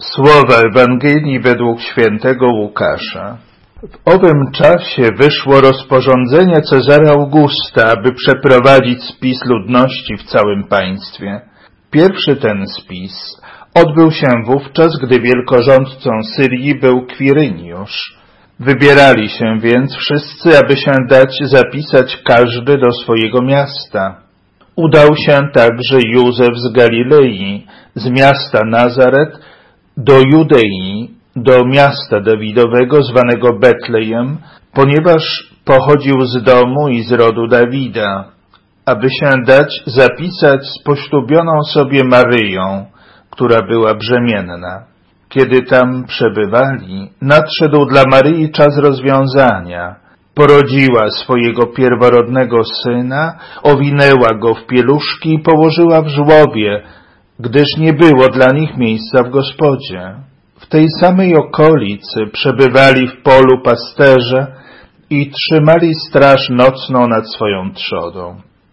Słowa Ewangelii według świętego Łukasza. W owym czasie wyszło rozporządzenie Cezara Augusta, aby przeprowadzić spis ludności w całym państwie. Pierwszy ten spis odbył się wówczas, gdy wielkorządcą Syrii był Kwiryniusz. Wybierali się więc wszyscy, aby się dać zapisać każdy do swojego miasta. Udał się także Józef z Galilei, z miasta Nazaret, do Judei, do miasta Dawidowego zwanego Betlejem, ponieważ pochodził z domu i z rodu Dawida, aby się dać zapisać z poślubioną sobie Maryją, która była brzemienna. Kiedy tam przebywali, nadszedł dla Maryi czas rozwiązania. Porodziła swojego pierworodnego syna, owinęła go w pieluszki i położyła w żłobie, gdyż nie było dla nich miejsca w gospodzie. W tej samej okolicy przebywali w polu pasterze i trzymali straż nocną nad swoją trzodą.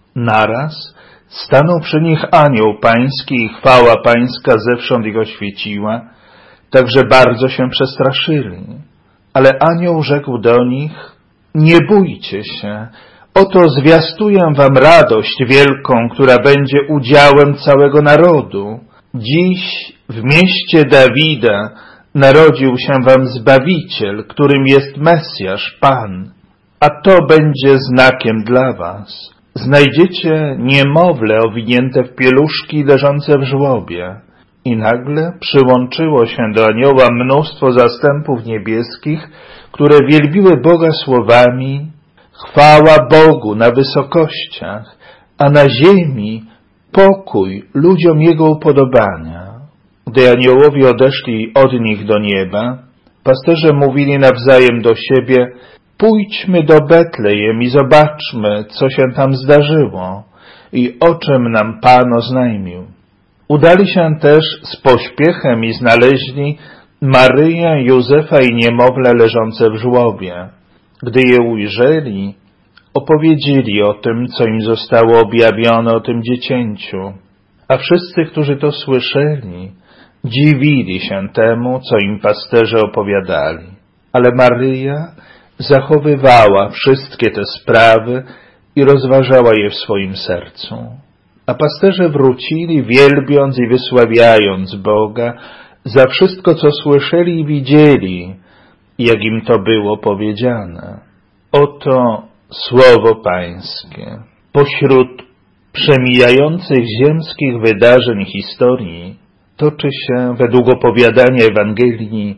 Naraz stanął przy nich anioł pański i chwała pańska zewsząd ich oświeciła, tak że bardzo się przestraszyli. Ale anioł rzekł do nich: nie bójcie się, oto zwiastuję wam radość wielką, która będzie udziałem całego narodu. Dziś w mieście Dawida narodził się wam Zbawiciel, którym jest Mesjasz, Pan. A to będzie znakiem dla was. Znajdziecie niemowlę owinięte w pieluszki leżące w żłobie. I nagle przyłączyło się do anioła mnóstwo zastępów niebieskich, które wielbiły Boga słowami: chwała Bogu na wysokościach, a na ziemi pokój ludziom Jego upodobania. Gdy aniołowie odeszli od nich do nieba, pasterze mówili nawzajem do siebie: pójdźmy do Betlejem i zobaczmy, co się tam zdarzyło i o czym nam Pan oznajmił. Udali się też z pośpiechem i znaleźli Maryję, Józefa i niemowlę leżące w żłobie. Gdy je ujrzeli, opowiedzieli o tym, co im zostało objawione o tym dziecięciu. A wszyscy, którzy to słyszeli, dziwili się temu, co im pasterze opowiadali. Ale Maryja zachowywała wszystkie te sprawy i rozważała je w swoim sercu. A pasterze wrócili, wielbiąc i wysławiając Boga za wszystko, co słyszeli i widzieli, jak im to było powiedziane. Oto słowo Pańskie. Pośród przemijających ziemskich wydarzeń historii toczy się według opowiadania Ewangelii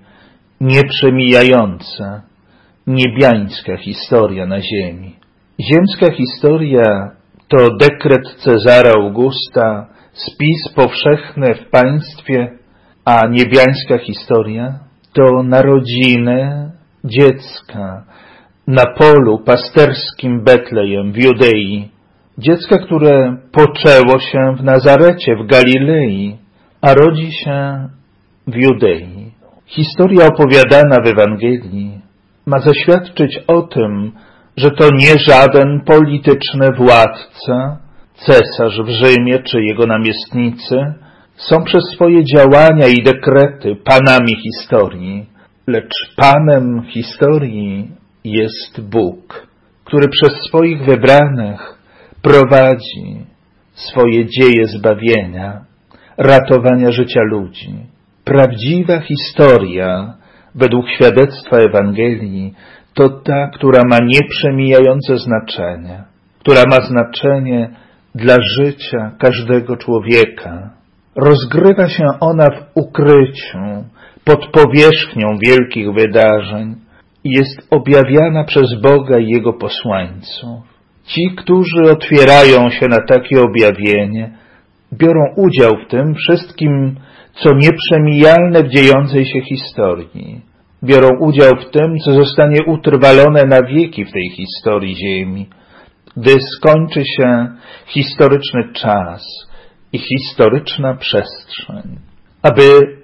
nieprzemijająca, niebiańska historia na ziemi. Ziemska historia to dekret Cezara Augusta, spis powszechny w państwie, a niebiańska historia to narodziny dziecka na polu pasterskim Betlejem w Judei. Dziecka, które poczęło się w Nazarecie w Galilei, a rodzi się w Judei. Historia opowiadana w Ewangelii ma zaświadczyć o tym, że to nie żaden polityczny władca, cesarz w Rzymie czy jego namiestnicy są przez swoje działania i dekrety panami historii, lecz Panem historii jest Bóg, który przez swoich wybranych prowadzi swoje dzieje zbawienia, ratowania życia ludzi. Prawdziwa historia, według świadectwa Ewangelii, to ta, która ma nieprzemijające znaczenie, która ma znaczenie dla życia każdego człowieka. Rozgrywa się ona w ukryciu, pod powierzchnią wielkich wydarzeń i jest objawiana przez Boga i Jego posłańców. Ci, którzy otwierają się na takie objawienie, biorą udział w tym wszystkim, co nieprzemijalne w dziejącej się historii. Biorą udział w tym, co zostanie utrwalone na wieki w tej historii ziemi, gdy skończy się historyczny czas i historyczna przestrzeń. Aby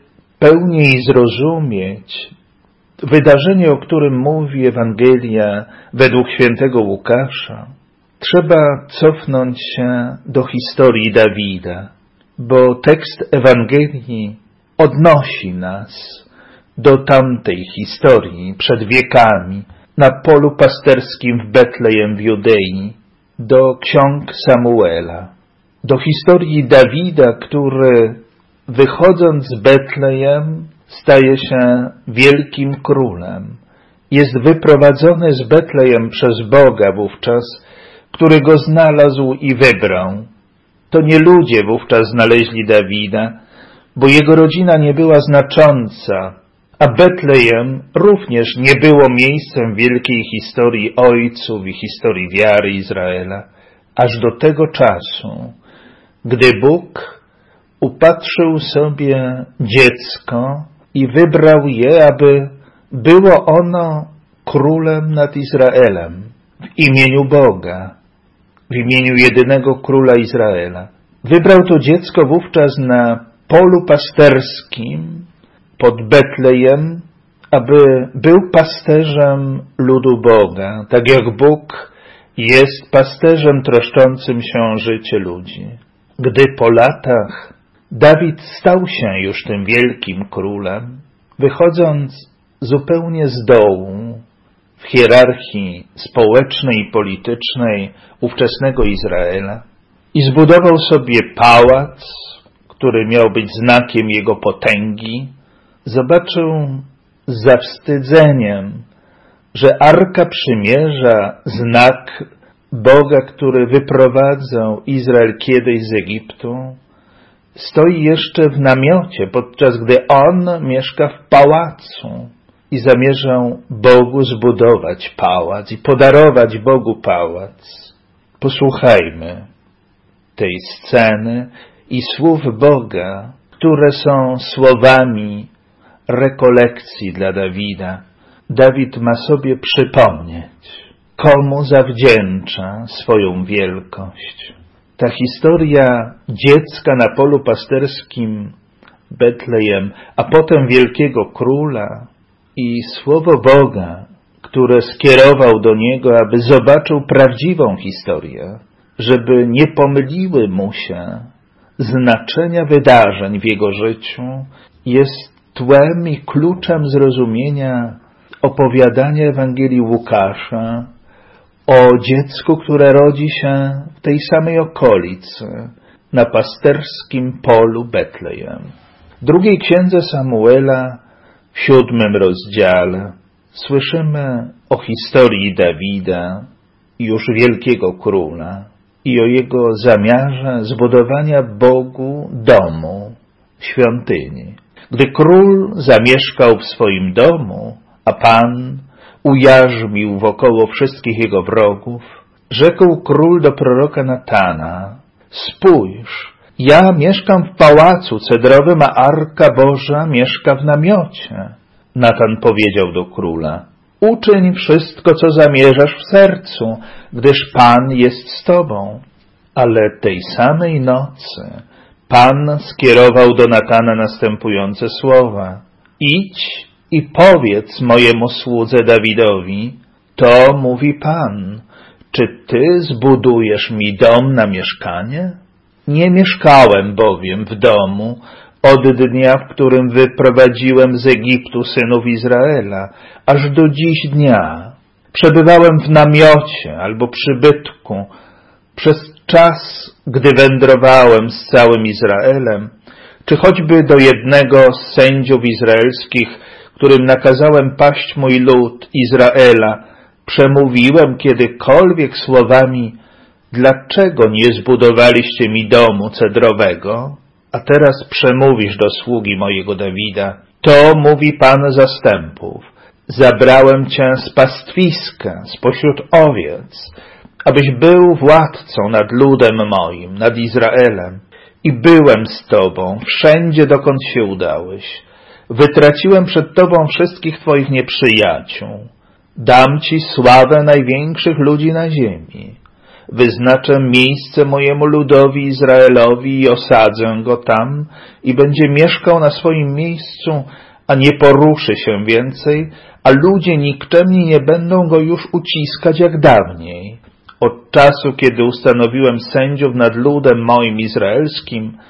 pełniej zrozumieć wydarzenie, o którym mówi Ewangelia według świętego Łukasza, trzeba cofnąć się do historii Dawida, bo tekst Ewangelii odnosi nas do tamtej historii przed wiekami na polu pasterskim w Betlejem w Judei, do ksiąg Samuela, do historii Dawida, który wychodząc z Betlejem staje się wielkim królem. Jest wyprowadzony z Betlejem przez Boga wówczas, który go znalazł i wybrał. To nie ludzie wówczas znaleźli Dawida, bo jego rodzina nie była znacząca, a Betlejem również nie było miejscem wielkiej historii ojców i historii wiary Izraela, aż do tego czasu, gdy Bóg upatrzył sobie dziecko i wybrał je, aby było ono królem nad Izraelem w imieniu Boga, w imieniu jedynego króla Izraela. Wybrał to dziecko wówczas na polu pasterskim pod Betlejem, aby był pasterzem ludu Boga, tak jak Bóg jest pasterzem troszczącym się o życie ludzi. Gdy po latach Dawid stał się już tym wielkim królem, wychodząc zupełnie z dołu w hierarchii społecznej i politycznej ówczesnego Izraela i zbudował sobie pałac, który miał być znakiem jego potęgi, zobaczył z zawstydzeniem, że Arka Przymierza, znak Boga, który wyprowadzał Izrael kiedyś z Egiptu, stoi jeszcze w namiocie, podczas gdy on mieszka w pałacu i zamierzał Bogu zbudować pałac i podarować Bogu pałac. Posłuchajmy tej sceny i słów Boga, które są słowami rekolekcji dla Dawida. Dawid ma sobie przypomnieć, komu zawdzięcza swoją wielkość. Ta historia dziecka na polu pasterskim Betlejem, a potem wielkiego króla i słowo Boga, które skierował do niego, aby zobaczył prawdziwą historię, żeby nie pomyliły mu się znaczenia wydarzeń w jego życiu, jest tłem i kluczem zrozumienia opowiadania Ewangelii Łukasza o dziecku, które rodzi się w tej samej okolicy, na pasterskim polu Betlejem. W drugiej księdze Samuela, w 7 rozdziale, słyszymy o historii Dawida, już wielkiego króla, i o jego zamiarze zbudowania Bogu domu, świątyni. Gdy król zamieszkał w swoim domu, a Pan ujarzmił wokoło wszystkich jego wrogów, rzekł król do proroka Natana: spójrz, ja mieszkam w pałacu cedrowym, a Arka Boża mieszka w namiocie. Natan powiedział do króla: uczyń wszystko, co zamierzasz w sercu, gdyż Pan jest z tobą. Ale tej samej nocy Pan skierował do Natana następujące słowa: idź i powiedz mojemu słudze Dawidowi, to mówi Pan, czy ty zbudujesz mi dom na mieszkanie? Nie mieszkałem bowiem w domu od dnia, w którym wyprowadziłem z Egiptu synów Izraela, aż do dziś dnia. Przebywałem w namiocie albo przybytku przez czas, gdy wędrowałem z całym Izraelem, czy choćby do jednego z sędziów izraelskich, którym nakazałem paść mój lud Izraela, przemówiłem kiedykolwiek słowami: dlaczego nie zbudowaliście mi domu cedrowego? A teraz przemówisz do sługi mojego Dawida: to mówi Pan zastępów, zabrałem cię z pastwiska, spośród owiec, abyś był władcą nad ludem moim, nad Izraelem. I byłem z tobą wszędzie, dokąd się udałeś. Wytraciłem przed tobą wszystkich twoich nieprzyjaciół. Dam ci sławę największych ludzi na ziemi. Wyznaczę miejsce mojemu ludowi Izraelowi i osadzę go tam i będzie mieszkał na swoim miejscu, a nie poruszy się więcej, a ludzie nikczemni nie będą go już uciskać jak dawniej. Od czasu, kiedy ustanowiłem sędziów nad ludem moim izraelskim,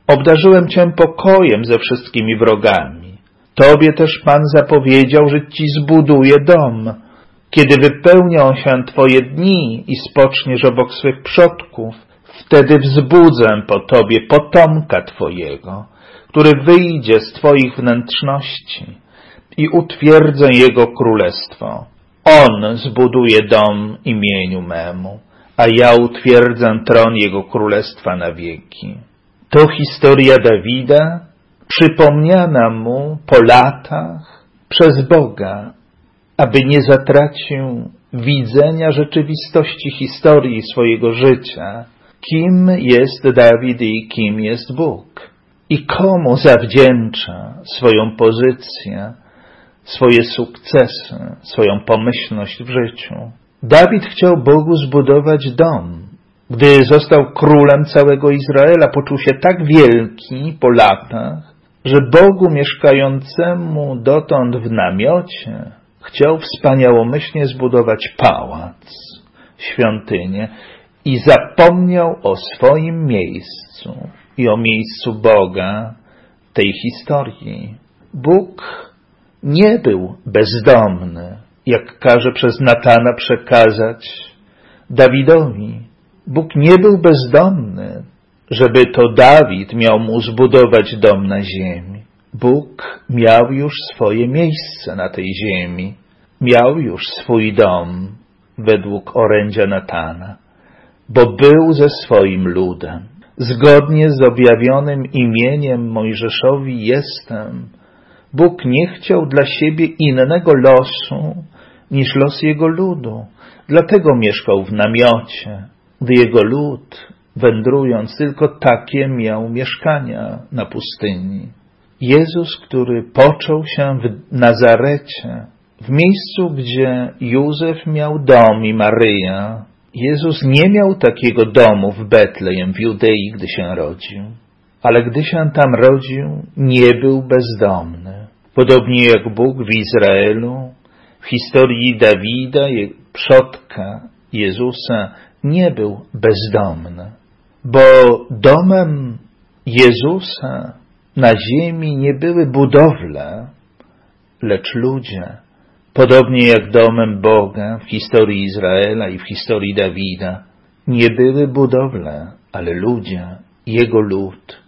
Obdarzyłem Cię pokojem ze wszystkimi wrogami. Tobie też Pan zapowiedział, że Ci zbuduje dom. Kiedy wypełnią się Twoje dni i spoczniesz obok swych przodków, wtedy wzbudzę po Tobie potomka Twojego, który wyjdzie z Twoich wnętrzności i utwierdzę Jego królestwo. On zbuduje dom imieniu memu, a ja utwierdzę tron Jego królestwa na wieki. To historia Dawida, przypomniana mu po latach przez Boga, aby nie zatracił widzenia rzeczywistości historii swojego życia, kim jest Dawid i kim jest Bóg i komu zawdzięcza swoją pozycję, swoje sukcesy, swoją pomyślność w życiu. Dawid chciał Bogu zbudować dom. Gdy został królem całego Izraela, poczuł się tak wielki po latach, że Bogu mieszkającemu dotąd w namiocie chciał wspaniałomyślnie zbudować pałac, świątynię i zapomniał o swoim miejscu i o miejscu Boga w tej historii. Bóg nie był bezdomny, jak każe przez Natana przekazać Dawidowi. Bóg nie był bezdomny, żeby to Dawid miał mu zbudować dom na ziemi. Bóg miał już swoje miejsce na tej ziemi. Miał już swój dom według orędzia Natana, bo był ze swoim ludem. Zgodnie z objawionym imieniem Mojżeszowi jestem, Bóg nie chciał dla siebie innego losu niż los Jego ludu. Dlatego mieszkał w namiocie, gdy Jego lud, wędrując, tylko takie miał mieszkania na pustyni. Jezus, który począł się w Nazarecie, w miejscu, gdzie Józef miał dom i Maryja, Jezus nie miał takiego domu w Betlejem, w Judei, gdy się rodził. Ale gdy się tam rodził, nie był bezdomny. Podobnie jak Bóg w Izraelu, w historii Dawida, przodka Jezusa, nie był bezdomny. Bo domem Jezusa na ziemi nie były budowle, lecz ludzie. Podobnie jak domem Boga w historii Izraela i w historii Dawida nie były budowle, ale ludzie, Jego lud.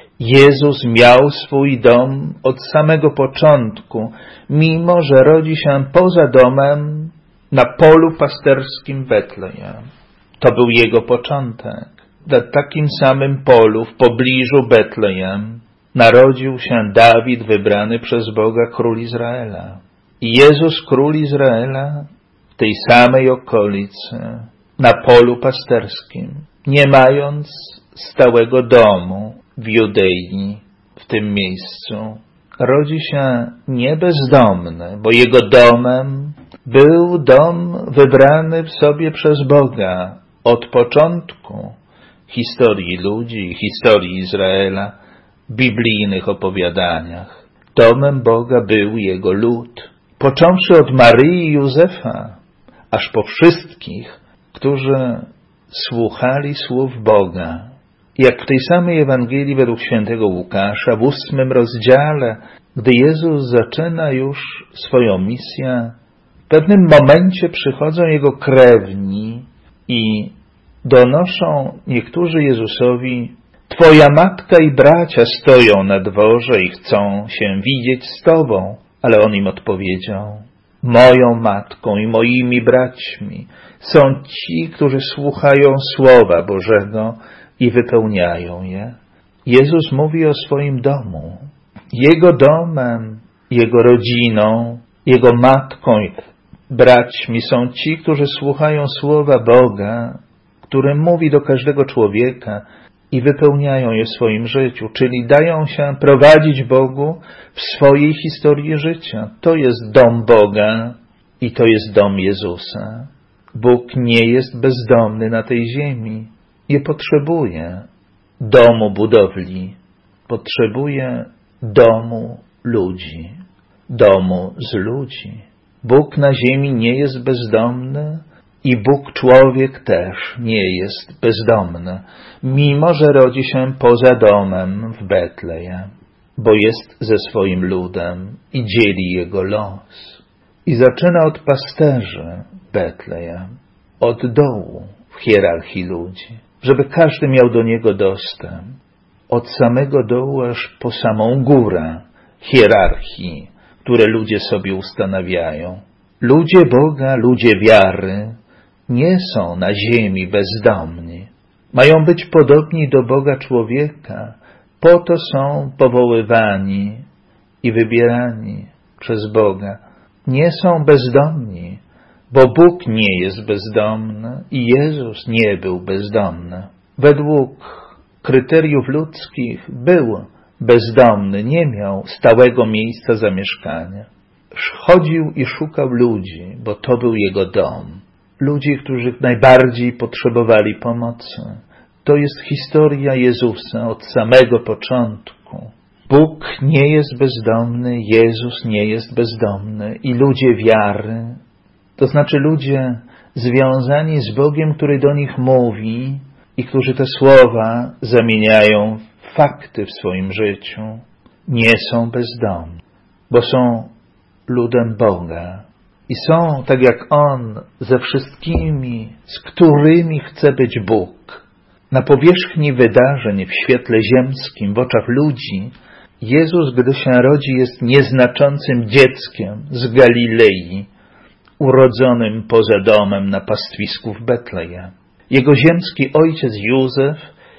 Jezus miał swój dom od samego początku, mimo że rodzi się poza domem na polu pasterskim Betlejem. To był Jego początek. Na takim samym polu w pobliżu Betlejem narodził się Dawid, wybrany przez Boga król Izraela. I Jezus, król Izraela, w tej samej okolicy, na polu pasterskim, nie mając stałego domu w Judei, w tym miejscu, rodzi się nie bezdomny, bo jego domem był dom wybrany w sobie przez Boga od początku historii ludzi, historii Izraela, w biblijnych opowiadaniach. Domem Boga był Jego lud, począwszy od Maryi i Józefa, aż po wszystkich, którzy słuchali słów Boga. Jak w tej samej Ewangelii według świętego Łukasza, w 8 rozdziale, gdy Jezus zaczyna już swoją misję, w pewnym momencie przychodzą Jego krewni i donoszą niektórzy Jezusowi: Twoja matka i bracia stoją na dworze i chcą się widzieć z Tobą. Ale On im odpowiedział: Moją matką i moimi braćmi są ci, którzy słuchają Słowa Bożego i wypełniają je. Jezus mówi o swoim domu. Jego domem, Jego rodziną, Jego matką i braćmi są ci, którzy słuchają Słowa Boga, który mówi do każdego człowieka i wypełniają je w swoim życiu, czyli dają się prowadzić Bogu w swojej historii życia. To jest dom Boga i to jest dom Jezusa. Bóg nie jest bezdomny na tej ziemi. Nie potrzebuje domu budowli. Potrzebuje domu ludzi. Domu z ludzi. Bóg na ziemi nie jest bezdomny, I Bóg człowiek też nie jest bezdomny, mimo że rodzi się poza domem w Betlejem, bo jest ze swoim ludem i dzieli jego los. I zaczyna od pasterzy Betlejem, od dołu w hierarchii ludzi, żeby każdy miał do niego dostęp. Od samego dołu aż po samą górę hierarchii, które ludzie sobie ustanawiają. Ludzie Boga, ludzie wiary nie są na ziemi bezdomni. Mają być podobni do Boga człowieka. Po to są powoływani i wybierani przez Boga. Nie są bezdomni, bo Bóg nie jest bezdomny i Jezus nie był bezdomny. Według kryteriów ludzkich był bezdomny, nie miał stałego miejsca zamieszkania. Chodził i szukał ludzi, bo to był jego dom. Ludzi, którzy najbardziej potrzebowali pomocy. To jest historia Jezusa od samego początku. Bóg nie jest bezdomny, Jezus nie jest bezdomny i ludzie wiary, to znaczy ludzie związani z Bogiem, który do nich mówi i którzy te słowa zamieniają w fakty w swoim życiu, nie są bezdomni, bo są ludem Boga i są, tak jak On, ze wszystkimi, z którymi chce być Bóg. Na powierzchni wydarzeń w świetle ziemskim, w oczach ludzi, Jezus, gdy się rodzi, jest nieznaczącym dzieckiem z Galilei, urodzonym poza domem na pastwisku w Betlejem. Jego ziemski ojciec Józef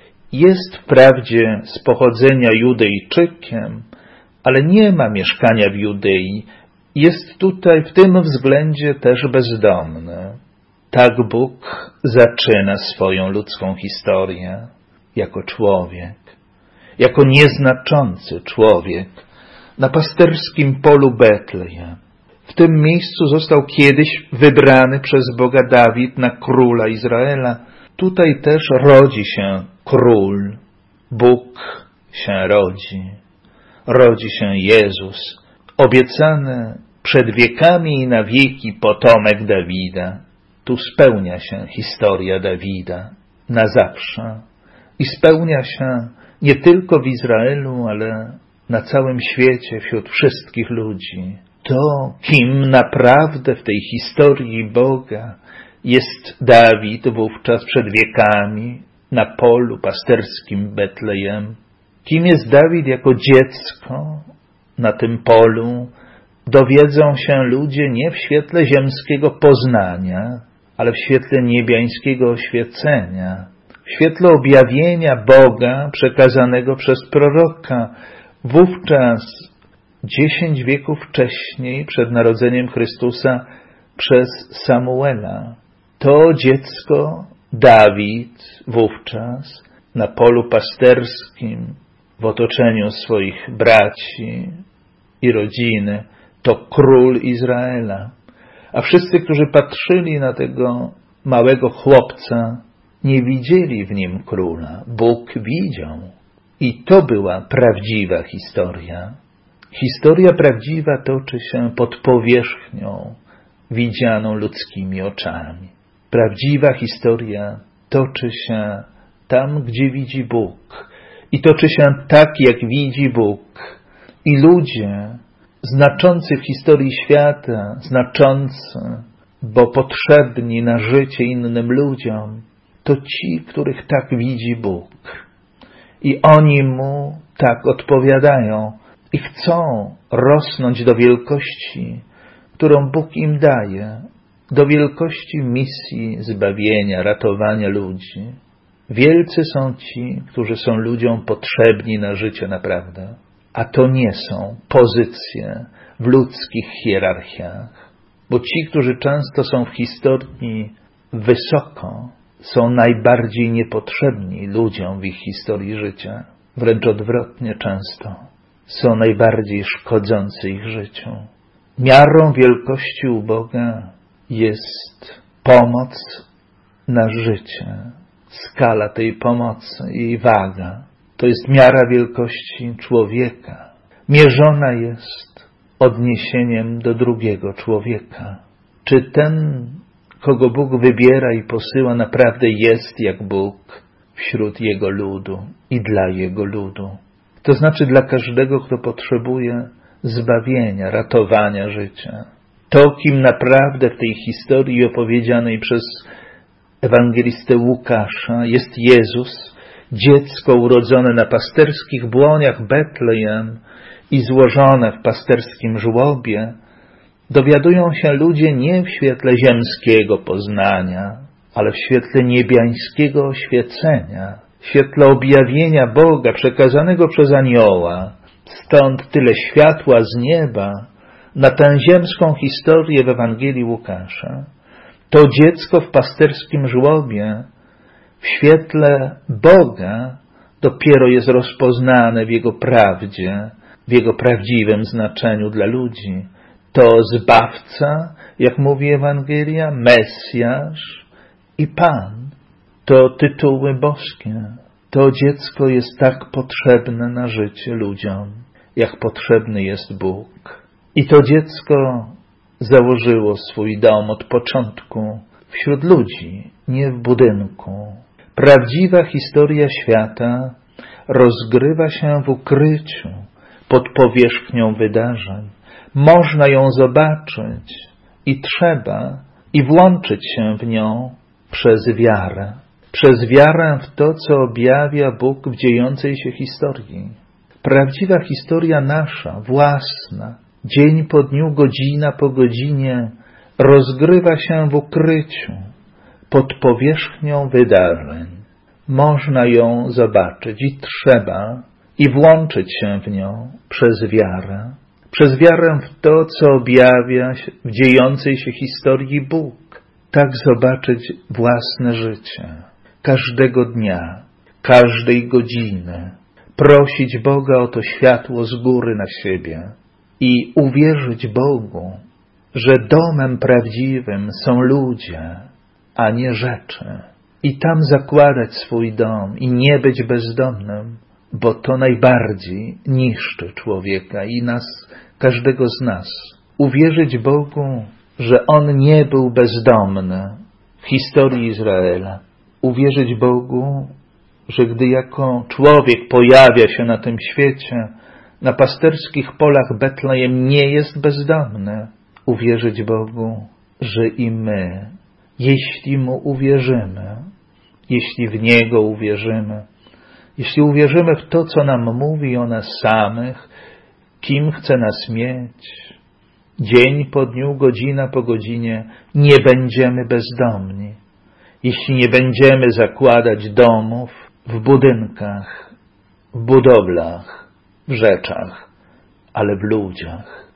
jest wprawdzie z pochodzenia Judejczykiem, ale nie ma mieszkania w Judei. Jest tutaj w tym względzie też bezdomny. Tak Bóg zaczyna swoją ludzką historię jako człowiek, jako nieznaczący człowiek na pasterskim polu Betlejem. W tym miejscu został kiedyś wybrany przez Boga Dawid na króla Izraela. Tutaj też rodzi się król. Bóg się rodzi. Rodzi się Jezus, obiecany przed wiekami i na wieki potomek Dawida. Tu spełnia się historia Dawida na zawsze. I spełnia się nie tylko w Izraelu, ale na całym świecie, wśród wszystkich ludzi. To, kim naprawdę w tej historii Boga jest Dawid wówczas przed wiekami na polu pasterskim Betlejem. Kim jest Dawid jako dziecko na tym polu, dowiedzą się ludzie nie w świetle ziemskiego poznania, ale w świetle niebiańskiego oświecenia, w świetle objawienia Boga przekazanego przez proroka. Wówczas 10 wieków wcześniej, przed narodzeniem Chrystusa, przez Samuela. To dziecko Dawid wówczas na polu pasterskim, w otoczeniu swoich braci i rodziny, to król Izraela. A wszyscy, którzy patrzyli na tego małego chłopca, nie widzieli w nim króla. Bóg widział. I to była prawdziwa historia. Historia prawdziwa toczy się pod powierzchnią widzianą ludzkimi oczami. Prawdziwa historia toczy się tam, gdzie widzi Bóg. I toczy się tak, jak widzi Bóg. I ludzie znaczący w historii świata, znaczący, bo potrzebni na życie innym ludziom, to ci, których tak widzi Bóg. I oni Mu tak odpowiadają i chcą rosnąć do wielkości, którą Bóg im daje, do wielkości misji zbawienia, ratowania ludzi. Wielcy są ci, którzy są ludziom potrzebni na życie naprawdę, a to nie są pozycje w ludzkich hierarchiach, bo ci, którzy często są w historii wysoko, są najbardziej niepotrzebni ludziom w ich historii życia. Wręcz odwrotnie często. Są najbardziej szkodzący ich życiu. Miarą wielkości u Boga jest pomoc na życie. Skala tej pomocy i waga. To jest miara wielkości człowieka. Mierzona jest odniesieniem do drugiego człowieka. Czy ten, kogo Bóg wybiera i posyła, naprawdę jest jak Bóg wśród Jego ludu i dla Jego ludu. To znaczy dla każdego, kto potrzebuje zbawienia, ratowania życia. To, kim naprawdę w tej historii opowiedzianej przez ewangelistę Łukasza jest Jezus, dziecko urodzone na pasterskich błoniach Betlejem i złożone w pasterskim żłobie, dowiadują się ludzie nie w świetle ziemskiego poznania, ale w świetle niebiańskiego oświecenia, w świetle objawienia Boga przekazanego przez anioła. Stąd tyle światła z nieba na tę ziemską historię w Ewangelii Łukasza. To dziecko w pasterskim żłobie w świetle Boga dopiero jest rozpoznane w Jego prawdzie, w Jego prawdziwym znaczeniu dla ludzi. To Zbawca, jak mówi Ewangelia, Mesjasz i Pan. To tytuły boskie. To dziecko jest tak potrzebne na życie ludziom, jak potrzebny jest Bóg. I to dziecko założyło swój dom od początku wśród ludzi, nie w budynku. Prawdziwa historia świata rozgrywa się w ukryciu, pod powierzchnią wydarzeń. Można ją zobaczyć i trzeba i włączyć się w nią przez wiarę. Przez wiarę w to, co objawia Bóg w dziejącej się historii. Prawdziwa historia nasza, własna, dzień po dniu, godzina po godzinie, rozgrywa się w ukryciu, pod powierzchnią wydarzeń. Można ją zobaczyć i trzeba i włączyć się w nią przez wiarę. Przez wiarę w to, co objawia w dziejącej się historii Bóg. Tak zobaczyć własne życie. Każdego dnia, każdej godziny. Prosić Boga o to światło z góry na siebie. I uwierzyć Bogu, że domem prawdziwym są ludzie, a nie rzeczy. I tam zakładać swój dom i nie być bezdomnym, bo to najbardziej niszczy człowieka i nas, każdego z nas. Uwierzyć Bogu, że On nie był bezdomny w historii Izraela. Uwierzyć Bogu, że gdy jako człowiek pojawia się na tym świecie, na pasterskich polach Betlejem, nie jest bezdomny. Uwierzyć Bogu, że i my, jeśli Mu uwierzymy, jeśli w Niego uwierzymy, jeśli uwierzymy w to, co nam mówi o nas samych, kim chce nas mieć, dzień po dniu, godzina po godzinie, nie będziemy bezdomni. Jeśli nie będziemy zakładać domów w budynkach, w budowlach, w rzeczach, ale w ludziach.